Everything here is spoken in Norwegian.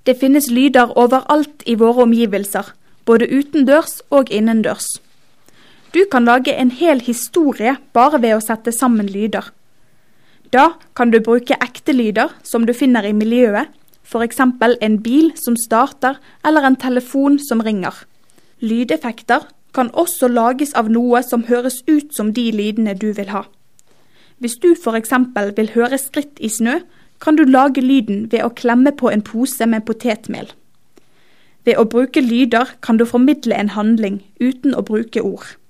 Det finnes lyder overalt i våre omgivelser, både utendørs og innendørs. Du kan lage en hel historie bare ved å sette sammen lyder. Da kan du bruke ekte lyder som du finner i miljøet, for eksempel en bil som starter eller en telefon som ringer. Lydeffekter kan også lages av noe som høres ut som de lydene du vil ha. Hvis du for eksempel vil høre skritt i snø, kan du lage lyden ved å klemme på en pose med potetmel. Ved å bruke lyder kan du formidle en handling uten å bruke ord.